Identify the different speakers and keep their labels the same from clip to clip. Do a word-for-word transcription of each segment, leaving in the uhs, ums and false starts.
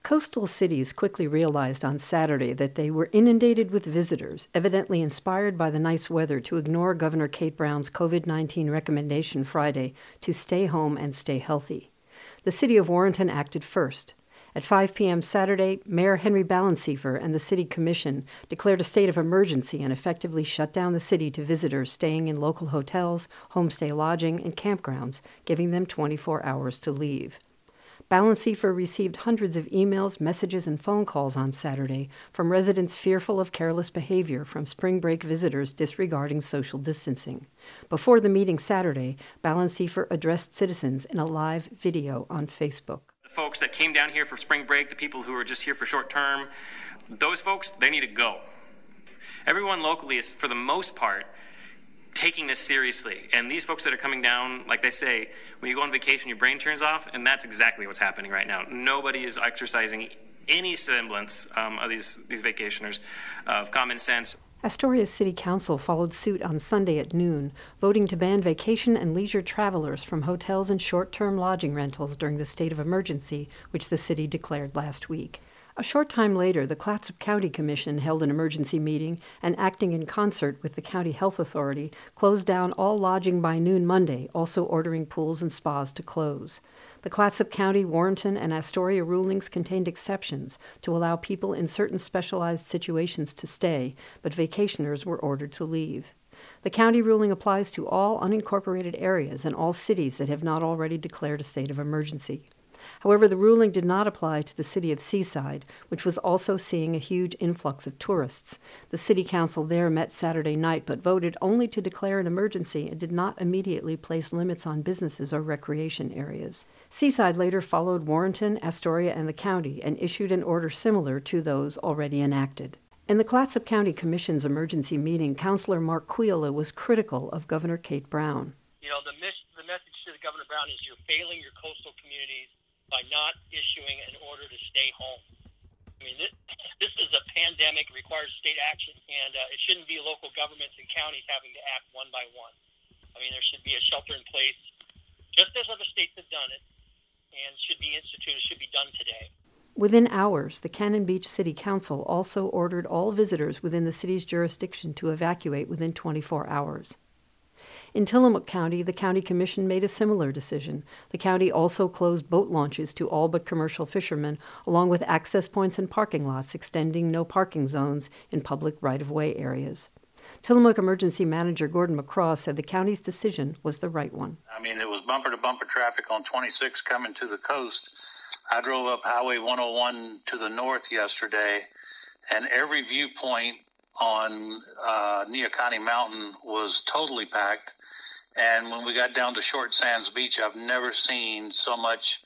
Speaker 1: Coastal cities quickly realized on Saturday that they were inundated with visitors, evidently inspired by the nice weather, to ignore Governor Kate Brown's COVID nineteen recommendation Friday to stay home and stay healthy. The city of Warrenton acted first. At five p.m. Saturday, Mayor Henry Ballensiefer and the City Commission declared a state of emergency and effectively shut down the city to visitors staying in local hotels, homestay lodging, and campgrounds, giving them twenty-four hours to leave. Ballensiefer received hundreds of emails, messages, and phone calls on Saturday from residents fearful of careless behavior from spring break visitors disregarding social distancing. Before the meeting Saturday, Ballensiefer addressed citizens in a live video on Facebook.
Speaker 2: The folks that came down here for spring break, the people who are just here for short term, those folks, they need to go. Everyone locally is, for the most part, taking this seriously. And these folks that are coming down, like they say, when you go on vacation, your brain turns off, and that's exactly what's happening right now. Nobody is exercising any semblance um, of these, these vacationers of common sense.
Speaker 1: Astoria's City Council followed suit on Sunday at noon, voting to ban vacation and leisure travelers from hotels and short-term lodging rentals during the state of emergency, which the city declared last week. A short time later, the Clatsop County Commission held an emergency meeting and, acting in concert with the County Health Authority, closed down all lodging by noon Monday, also ordering pools and spas to close. The Clatsop County, Warrenton, and Astoria rulings contained exceptions to allow people in certain specialized situations to stay, but vacationers were ordered to leave. The county ruling applies to all unincorporated areas and all cities that have not already declared a state of emergency. However, the ruling did not apply to the city of Seaside, which was also seeing a huge influx of tourists. The city council there met Saturday night but voted only to declare an emergency and did not immediately place limits on businesses or recreation areas. Seaside later followed Warrenton, Astoria, and the county and issued an order similar to those already enacted. In the Clatsop County Commission's emergency meeting, Councilor Mark Quiola was critical of Governor Kate Brown.
Speaker 3: You know, the, mis- the message to the Governor Brown is you're failing your coastal communities by not issuing an order to stay home. I mean, this, this is a pandemic, requires state action, and uh, it shouldn't be local governments and counties having to act one by one. I mean, there should be a shelter in place, just as other states have done it, and should be instituted, should be done today.
Speaker 1: Within hours, the Cannon Beach City Council also ordered all visitors within the city's jurisdiction to evacuate within twenty-four hours. In Tillamook County, the County Commission made a similar decision. The county also closed boat launches to all but commercial fishermen, along with access points and parking lots, extending no parking zones in public right-of-way areas. Tillamook Emergency Manager Gordon McCraw said the county's decision was the right one.
Speaker 4: I mean, it was bumper-to-bumper traffic on twenty-six coming to the coast. I drove up Highway one oh one to the north yesterday, and every viewpoint on uh, Neocani Mountain was totally packed. And when we got down to Short Sands Beach, I've never seen so much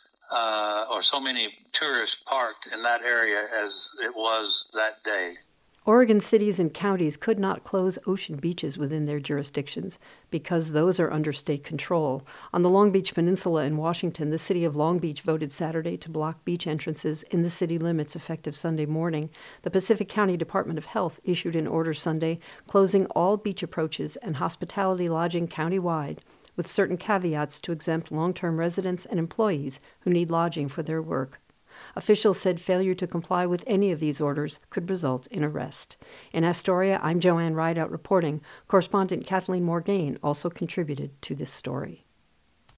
Speaker 4: uh, or so many tourists parked in that area as it was that day.
Speaker 1: Oregon cities and counties could not close ocean beaches within their jurisdictions because those are under state control. On the Long Beach Peninsula in Washington, the city of Long Beach voted Saturday to block beach entrances in the city limits effective Sunday morning. The Pacific County Department of Health issued an order Sunday closing all beach approaches and hospitality lodging countywide, with certain caveats to exempt long-term residents and employees who need lodging for their work. Officials said failure to comply with any of these orders could result in arrest. In Astoria, I'm Joanne Rideout reporting. Correspondent Kathleen Morgaine also contributed to this story.